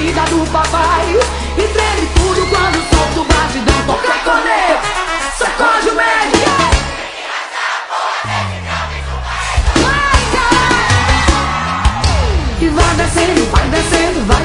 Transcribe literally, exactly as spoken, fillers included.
vida do papai. E treme tudo quando solto o batidão. Toca a corneia, sacode o médio. E vai descendo, vai descendo, vai